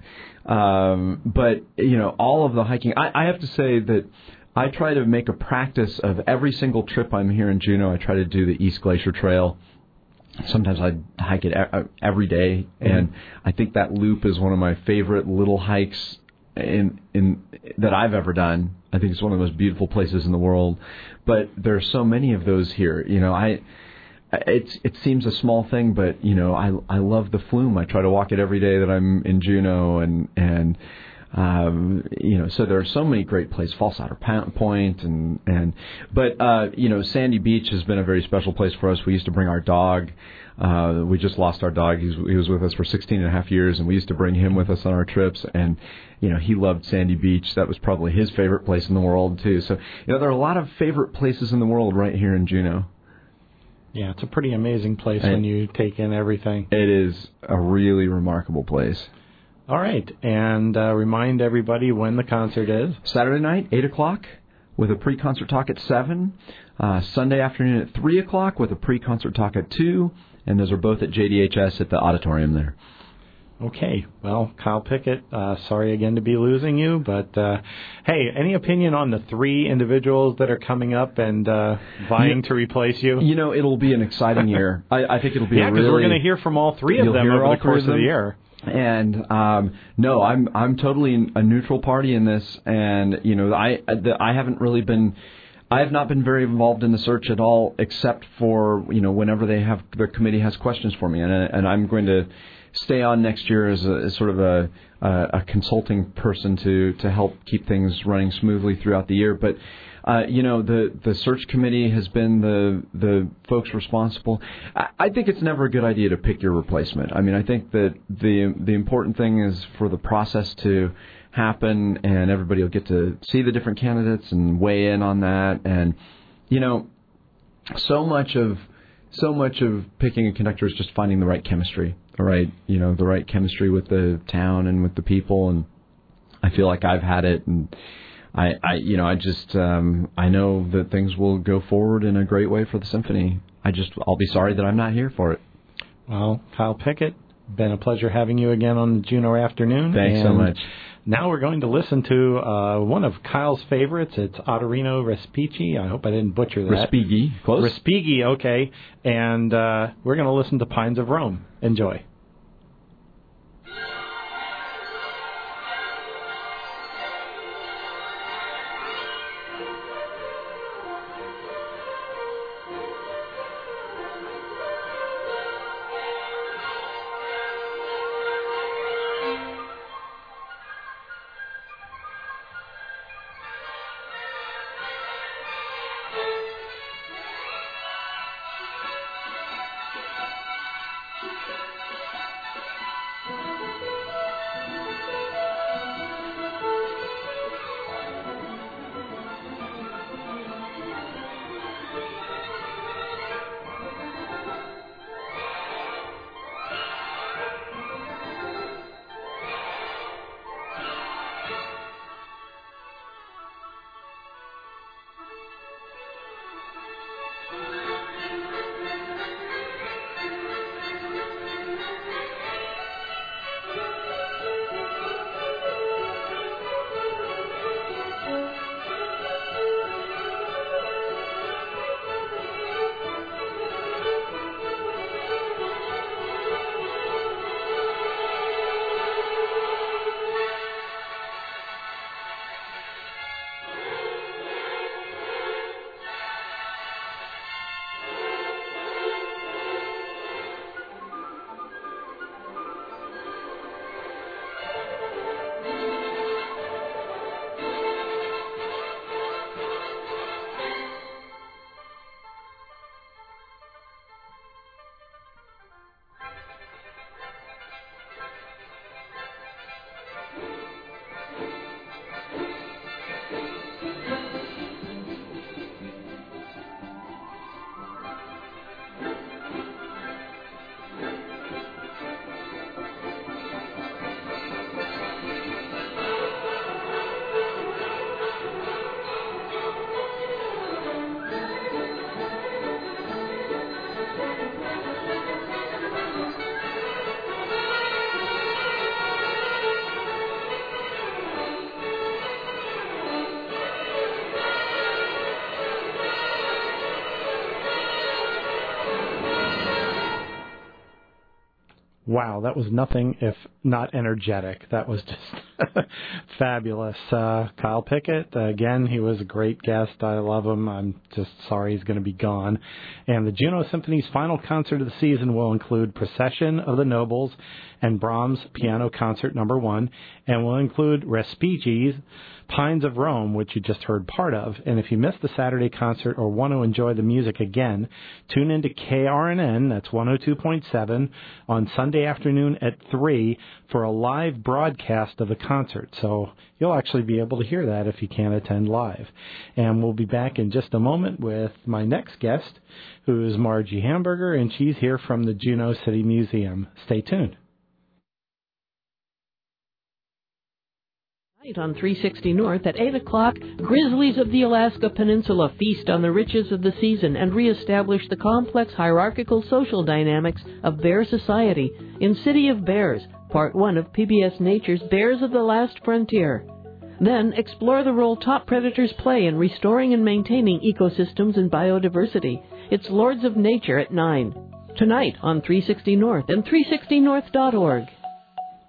But, all of the hiking, I have to say that I try to make a practice of every single trip I'm here in Juneau. I try to do the East Glacier Trail. Sometimes I hike it every day, and I think that loop is one of my favorite little hikes in that I've ever done. I think it's one of the most beautiful places in the world. But there are so many of those here. It seems a small thing, but I love the flume. I try to walk it every day that I'm in Juneau, and so there are so many great places, False Otter Point, but Sandy Beach has been a very special place for us. We used to bring our dog. We just lost our dog. He was with us for 16 and a half years, and we used to bring him with us on our trips, and he loved Sandy Beach. That was probably his favorite place in the world too. So there are a lot of favorite places in the world right here in Juneau. Yeah, it's a pretty amazing place when you take in everything. It is a really remarkable place. All right, and remind everybody when the concert is. Saturday night, 8 o'clock, with a pre-concert talk at 7. Sunday afternoon at 3 o'clock, with a pre-concert talk at 2. And those are both at JDHS at the auditorium there. Okay, well, Kyle Pickett, sorry again to be losing you, but hey, any opinion on the 3 individuals that are coming up and vying to replace you? It'll be an exciting year. I think it'll be because we're going to hear from all 3 of them over the course of the year. And no, I'm totally a neutral party in this, and I haven't really been. I have not been very involved in the search at all, except for whenever their committee has questions for me, and I'm going to stay on next year as sort of a consulting person to help keep things running smoothly throughout the year. But The search committee has been the folks responsible. I think it's never a good idea to pick your replacement. I mean, I think that the important thing is for the process to happen, and everybody will get to see the different candidates and weigh in on that. And so much of picking a conductor is just finding the right chemistry, the right chemistry with the town and with the people. And I feel like I've had it, and I know that things will go forward in a great way for the symphony. I'll be sorry that I'm not here for it. Well, Kyle Pickett, been a pleasure having you again on the Juno Afternoon. Thanks so much. Now we're going to listen to one of Kyle's favorites. It's Ottorino Respighi. I hope I didn't butcher that. Respighi, close. Respighi, okay. And we're going to listen to Pines of Rome. Enjoy. Wow, that was nothing if not energetic. That was just fabulous. Kyle Pickett, again, he was a great guest. I love him. I'm just sorry he's going to be gone. And the Juno Symphony's final concert of the season will include Procession of the Nobles and Brahms Piano Concert No. 1, and will include Respighi's Pines of Rome, which you just heard part of. And if you missed the Saturday concert or want to enjoy the music again, tune into KRNN, that's 102.7, on Sunday afternoon at 3 for a live broadcast of the concert. So you'll actually be able to hear that if you can't attend live. And we'll be back in just a moment with my next guest, who is Margie Hamburger, and she's here from the Juneau City Museum. Stay tuned. On 360 North at 8 o'clock, Grizzlies of the Alaska Peninsula feast on the riches of the season and reestablish the complex hierarchical social dynamics of bear society in City of Bears, Part 1 of PBS Nature's Bears of the Last Frontier. Then explore the role top predators play in restoring and maintaining ecosystems and biodiversity. It's Lords of Nature at 9. Tonight on 360 North and 360north.org.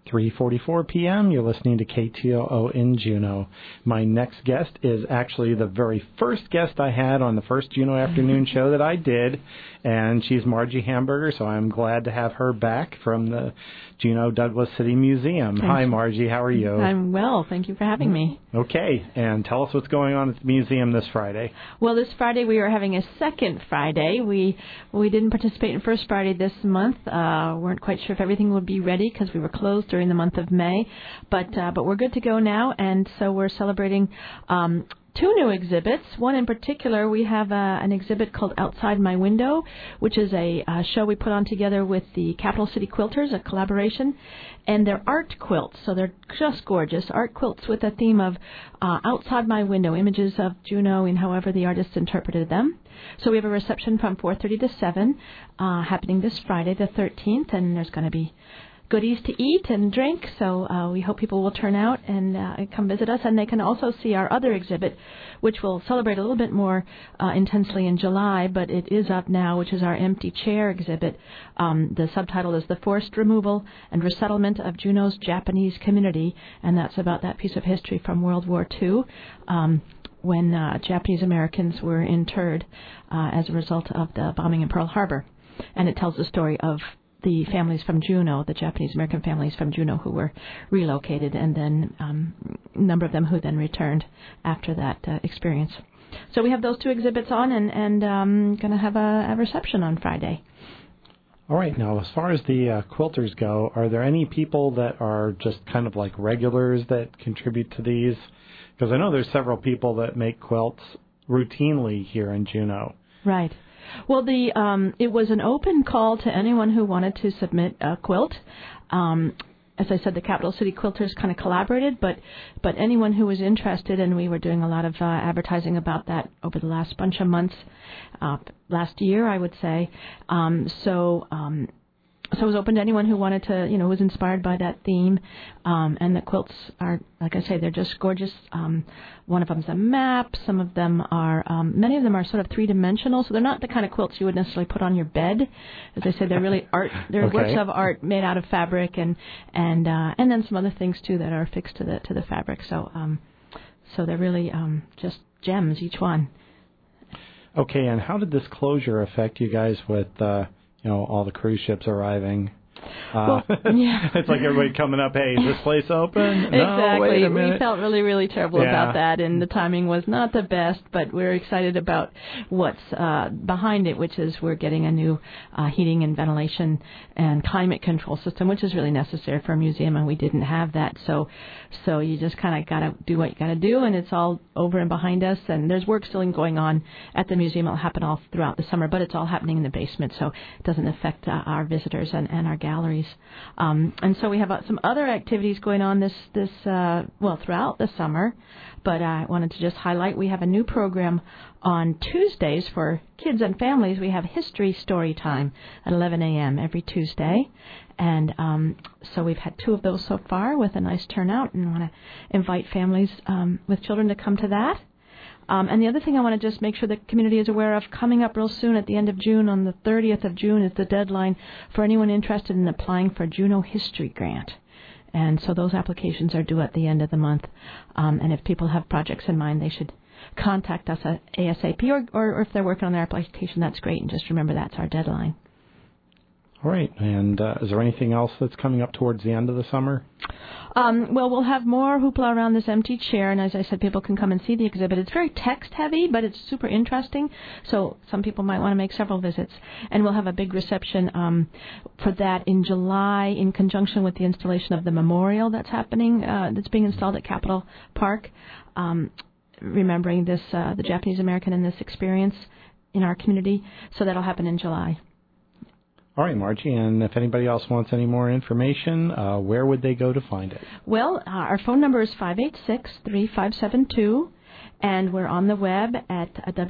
3:44 p.m. You're listening to KTOO in Juneau. My next guest is actually the very first guest I had on the first Juneau Afternoon show that I did, and she's Margie Hamburger, so I'm glad to have her back from the Juneau Douglas City Museum. Hi, Margie. How are you? I'm well. Thank you for having me. Okay, and tell us what's going on at the museum this Friday. Well, this Friday we are having a second Friday. We didn't participate in First Friday this month. Weren't quite sure if everything would be ready because we were closed during the month of May, but we're good to go now, and so we're celebrating two new exhibits. One in particular, we have an exhibit called Outside My Window, which is a show we put on together with the Capital City Quilters, a collaboration, and they're art quilts, so they're just gorgeous. Art quilts with a theme of outside my window, images of Juneau and however the artists interpreted them. So we have a reception from 4:30 to 7 happening this Friday, the 13th, and there's going to be goodies to eat and drink, so we hope people will turn out and come visit us. And they can also see our other exhibit, which we'll celebrate a little bit more intensely in July, but it is up now, which is our empty chair exhibit. The subtitle is The Forced Removal and Resettlement of Juneau's Japanese Community, and that's about that piece of history from World War II. When Japanese Americans were interred as a result of the bombing in Pearl Harbor. And it tells the story of the families from Juneau, the Japanese American families from Juneau who were relocated, and then a number of them who then returned after that experience. So we have those two exhibits on, and going to have a reception on Friday. All right. Now, as far as the quilters go, are there any people that are just kind of like regulars that contribute to these? Because I know there's several people that make quilts routinely here in Juneau. Right. Well, it was an open call to anyone who wanted to submit a quilt. As I said, the Capital City Quilters kind of collaborated, but anyone who was interested, and we were doing a lot of advertising about that over the last bunch of months, last year, I would say. So it was open to anyone who wanted to, who was inspired by that theme. And the quilts are, like I say, they're just gorgeous. One of them's a map. Some of them are, many of them are sort of three-dimensional. So they're not the kind of quilts you would necessarily put on your bed. As I said, they're really art. They're works of art made out of fabric, and then some other things too that are affixed to the fabric. So they're really just gems, each one. Okay, and how did this closure affect you guys with all the cruise ships arriving? It's like everybody coming up, hey, is this place open? Exactly. No, wait a minute. We felt really, really terrible about that, and the timing was not the best, but we're excited about what's behind it, which is we're getting a new heating and ventilation and climate control system, which is really necessary for a museum, and we didn't have that. So you just kind of got to do what you got to do, and it's all over and behind us, and there's work still going on at the museum. It'll happen all throughout the summer, but it's all happening in the basement, so it doesn't affect our visitors and our galleries. And so we have some other activities going on throughout the summer, but I wanted to just highlight we have a new program on Tuesdays for kids and families. We have History Story Time at 11 a.m. every Tuesday, and so we've had two of those so far with a nice turnout, and I want to invite families with children to come to that. And the other thing I want to just make sure the community is aware of, coming up real soon at the end of June, on the 30th of June, is the deadline for anyone interested in applying for a Juneau History Grant. And so those applications are due at the end of the month. And if people have projects in mind, they should contact us at ASAP, or if they're working on their application, that's great. And just remember, that's our deadline. All right. And is there anything else that's coming up towards the end of the summer? Well, we'll have more hoopla around this empty chair, and as I said, people can come and see the exhibit. It's very text-heavy, but it's super interesting, so some people might want to make several visits. And we'll have a big reception for that in July in conjunction with the installation of the memorial that's happening, that's being installed at Capitol Park, remembering this, the Japanese American in this experience in our community. So that'll happen in July. All right, Margie, and if anybody else wants any more information, where would they go to find it? Well, our phone number is 586-3572, and we're on the web at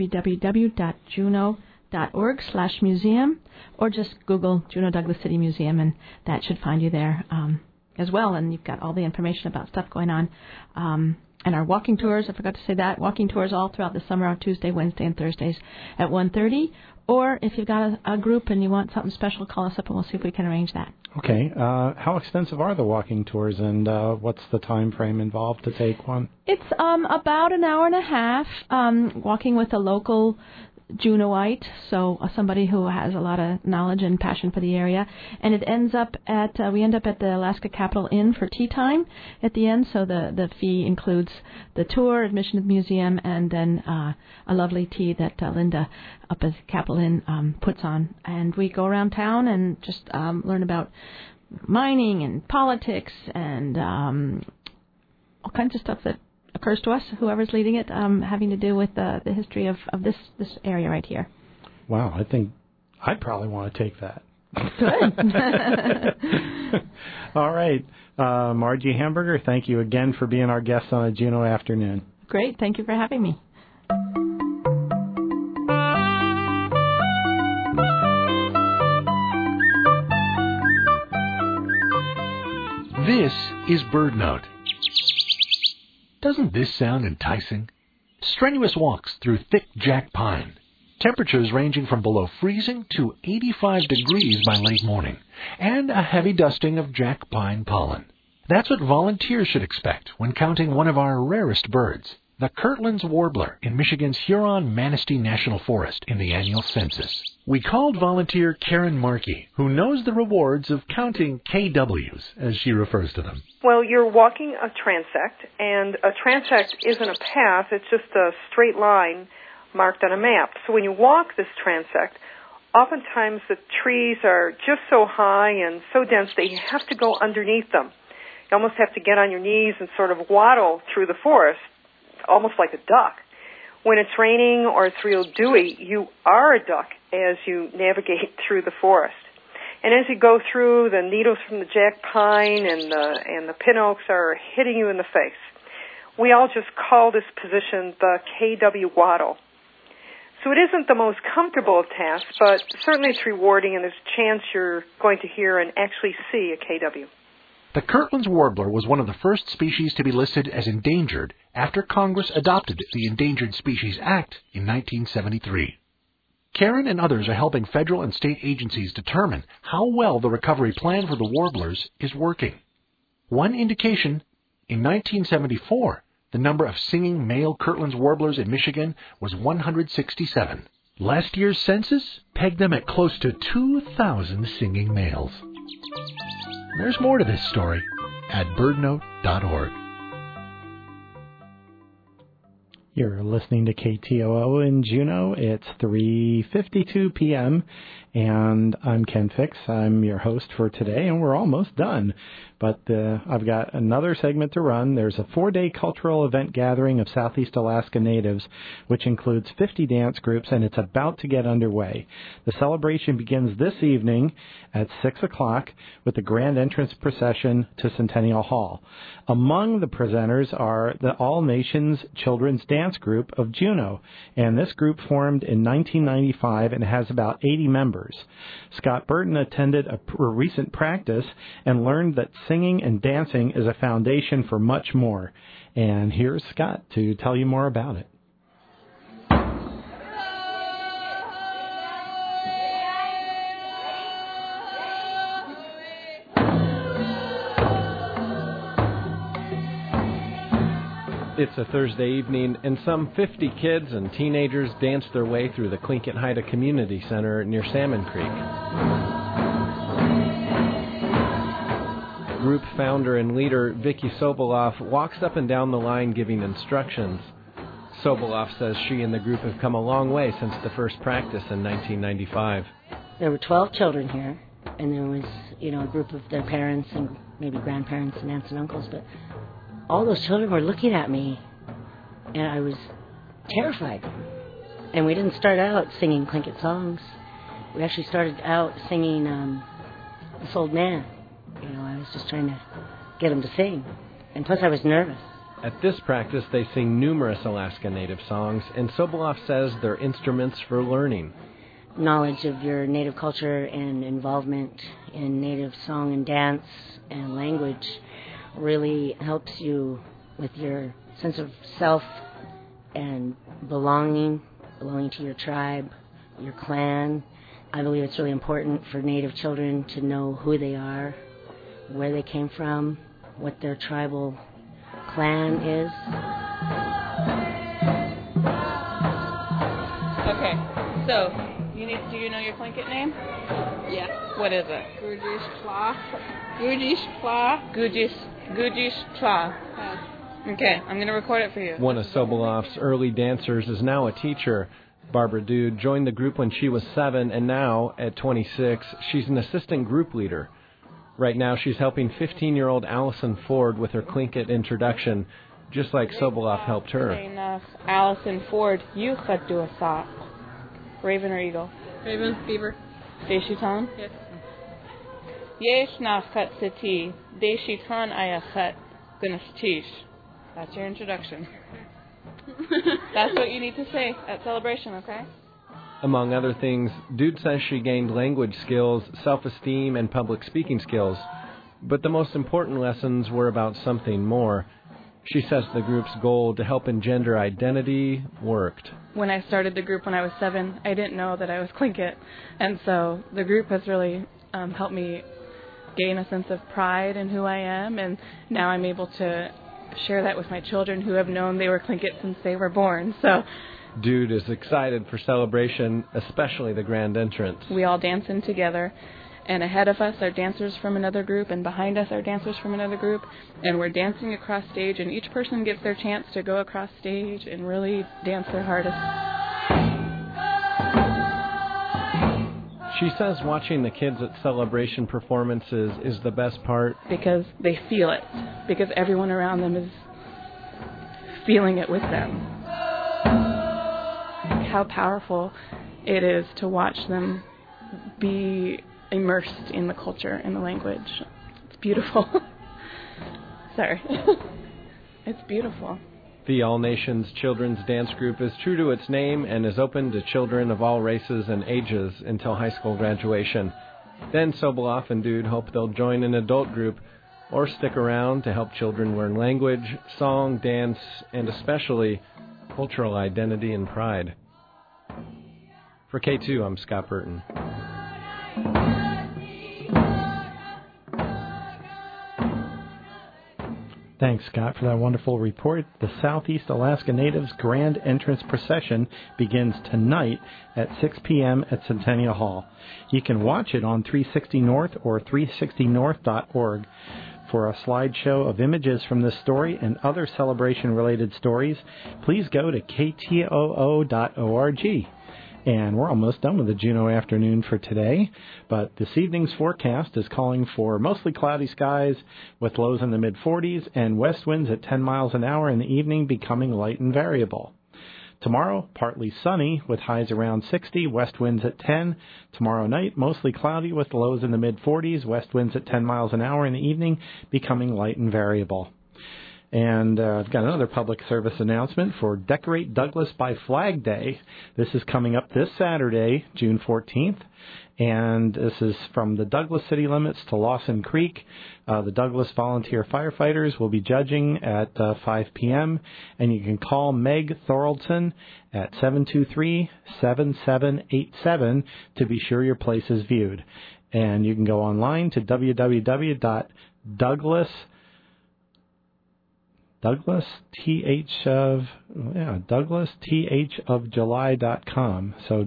www.juneau.org/museum, or just Google Juneau Douglas City Museum, and that should find you there as well, and you've got all the information about stuff going on our walking tours, I forgot to say that, walking tours all throughout the summer on Tuesday, Wednesday, and Thursdays at 1:30. Or if you've got a group and you want something special, call us up and we'll see if we can arrange that. Okay. How extensive are the walking tours, and what's the time frame involved to take one? It's about an hour and a half, walking with a local Juneauite, so somebody who has a lot of knowledge and passion for the area. And it ends up at, we end up at the Alaska Capitol Inn for tea time at the end, so the fee includes the tour, admission to the museum, and then a lovely tea that Linda up at the Capitol Inn puts on. And we go around town and just learn about mining and politics and all kinds of stuff that occurs to us, whoever's leading it, having to do with the history of this area right here. Wow, I think I'd probably want to take that. Good. All right. Margie Hamburger, thank you again for being our guest on a Juneau afternoon. Great. Thank you for having me. This is BirdNote. Doesn't this sound enticing? Strenuous walks through thick jack pine. Temperatures ranging from below freezing to 85 degrees by late morning. And a heavy dusting of jack pine pollen. That's what volunteers should expect when counting one of our rarest birds, the Kirtland's warbler in Michigan's Huron-Manistee National Forest in the annual census. We called volunteer Karen Markey, who knows the rewards of counting KWs, as she refers to them. Well, you're walking a transect, and a transect isn't a path, it's just a straight line marked on a map. So when you walk this transect, oftentimes the trees are just so high and so dense that you have to go underneath them. You almost have to get on your knees and sort of waddle through the forest, almost like a duck. When it's raining or it's real dewy, you are a duck as you navigate through the forest. And as you go through, the needles from the jack pine and the pin oaks are hitting you in the face. We all just call this position the KW waddle. So it isn't the most comfortable of tasks, but certainly it's rewarding, and there's a chance you're going to hear and actually see a KW. The Kirtland's warbler was one of the first species to be listed as endangered after Congress adopted the Endangered Species Act in 1973. Karen and others are helping federal and state agencies determine how well the recovery plan for the warblers is working. One indication, in 1974, the number of singing male Kirtland's warblers in Michigan was 167. Last year's census pegged them at close to 2,000 singing males. There's more to this story at birdnote.org. You're listening to KTOO in Juneau. It's 3:52 p.m., and I'm Ken Fix. I'm your host for today, and we're almost done. But I've got another segment to run. There's a 4-day cultural event gathering of Southeast Alaska natives, which includes 50 dance groups, and it's about to get underway. The celebration begins this evening at 6 o'clock with the grand entrance procession to Centennial Hall. Among the presenters are the All Nations Children's Dance Group of Juneau, and this group formed in 1995 and has about 80 members. Scott Burton attended a recent practice and learned that singing and dancing is a foundation for much more. And here's Scott to tell you more about it. It's a Thursday evening, and some 50 kids and teenagers dance their way through the Tlingit Haida Community Center near Salmon Creek. Group founder and leader Vicky Sobolov walks up and down the line giving instructions. Sobolov says she and the group have come a long way since the first practice in 1995. There were 12 children here, and there was, a group of their parents and maybe grandparents and aunts and uncles, but all those children were looking at me, and I was terrified. And we didn't start out singing Tlingit songs. We actually started out singing This Old Man. I was just trying to get them to sing. And plus I was nervous. At this practice, they sing numerous Alaska Native songs, and Sobolov says they're instruments for learning. Knowledge of your Native culture and involvement in Native song and dance and language really helps you with your sense of self and belonging to your tribe, your clan. I believe it's really important for Native children to know who they are, where they came from, what their tribal clan is. Okay, so do you know your Tlingit name? Yeah. What is it? Gujish Tla. Gujish Tla. Gujish Tla. Okay, I'm going to record it for you. One of Sobolov's early dancers is now a teacher. Barbara Dude joined the group when she was 7, and now, at 26, she's an assistant group leader. Right now, she's helping 15-year-old Allison Ford with her Tlingit introduction, just like Sobolov helped her. Allison Ford, you could do a thought. Raven or eagle? Raven, beaver. Deshitan? Yes. Yesh na chat seti, deshitan ayachat gunastish. That's your introduction. That's what you need to say at celebration, okay? Among other things, Dude says she gained language skills, self-esteem, and public speaking skills. But the most important lessons were about something more. She says the group's goal to help engender identity worked. When I started the group when I was 7, I didn't know that I was Tlingit. And so the group has really helped me gain a sense of pride in who I am. And now I'm able to share that with my children who have known they were Tlingit since they were born. So Dude is excited for celebration, especially the grand entrance. We all dance in together, and ahead of us are dancers from another group, and behind us are dancers from another group, and we're dancing across stage, and each person gets their chance to go across stage and really dance their hardest. She says watching the kids at celebration performances is the best part. Because they feel it, because everyone around them is feeling it with them. How powerful it is to watch them be immersed in the culture and the language. It's beautiful. Sorry. It's beautiful. The All Nations Children's Dance Group is true to its name and is open to children of all races and ages until high school graduation. Then Sobolov and Dude hope they'll join an adult group or stick around to help children learn language, song, dance, and especially cultural identity and pride. For K2, I'm Scott Burton. Thanks, Scott, for that wonderful report. The Southeast Alaska Natives Grand Entrance Procession begins tonight at 6 p.m. at Centennial Hall. You can watch it on 360 North or 360north.org. For a slideshow of images from this story and other celebration-related stories, please go to ktoo.org. And we're almost done with the Juneau afternoon for today, but this evening's forecast is calling for mostly cloudy skies with lows in the mid-40s and west winds at 10 miles an hour in the evening becoming light and variable. Tomorrow, partly sunny with highs around 60, west winds at 10. Tomorrow night, mostly cloudy with lows in the mid-40s, west winds at 10 miles an hour in the evening becoming light and variable. And I've got another public service announcement for Decorate Douglas by Flag Day. This is coming up this Saturday, June 14th. And this is from the Douglas city limits to Lawson Creek. The Douglas volunteer firefighters will be judging at 5 p.m. And you can call Meg Thoroldson at 723-7787 to be sure your place is viewed. And you can go online to DouglasTHofJuly.com. So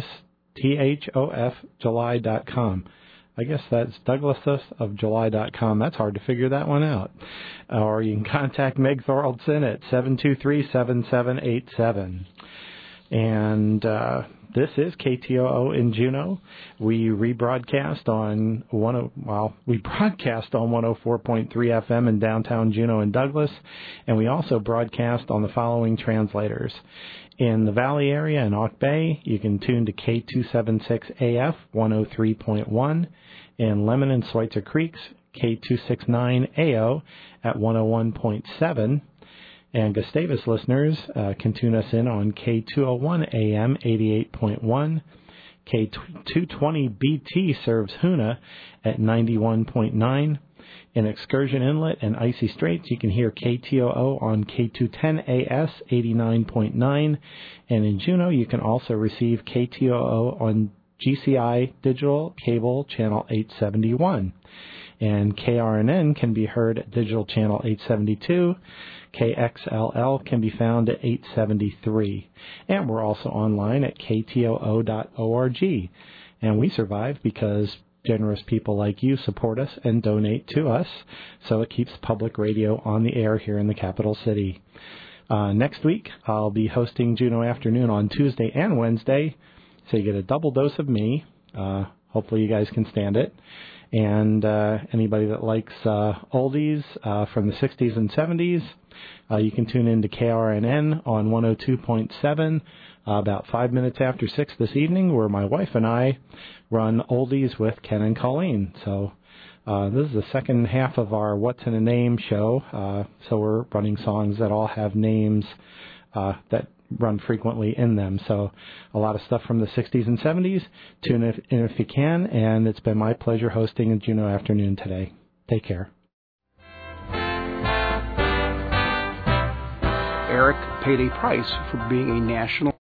DouglasTHofJuly.com. I guess that's DouglasOfJuly.com. That's hard to figure that one out. Or you can contact Meg Thoroldson at 723-7787. And this is KTOO in Juneau. We rebroadcast on 104.3 FM in downtown Juneau and Douglas, and we also broadcast on the following translators. In the Valley area in Auk Bay, you can tune to K276AF 103.1. In Lemon and Schweitzer Creeks, K269AO at 101.7. And Gustavus listeners can tune us in on K201 AM 88.1. K220BT serves Hoonah at 91.9. In Excursion Inlet and Icy Straits, you can hear KTOO on K210AS 89.9. And in Juneau, you can also receive KTOO on GCI Digital Cable Channel 871. And KRNN can be heard at Digital Channel 872. KXLL can be found at 873. And we're also online at ktoo.org. And we survive because generous people like you support us and donate to us, so it keeps public radio on the air here in the capital city. Next week, I'll be hosting Juneau Afternoon on Tuesday and Wednesday, so you get a double dose of me. Hopefully you guys can stand it. And anybody that likes oldies from the 60s and 70s, you can tune in to KRNN on 102.7 about 5 minutes after 6 this evening, where my wife and I run Oldies with Ken and Colleen. So this is the second half of our What's in a Name show. So we're running songs that all have names that run frequently in them. So a lot of stuff from the 60s and 70s. Tune in if you can, and it's been my pleasure hosting a Juneau Afternoon today. Take care. Eric paid a price for being a national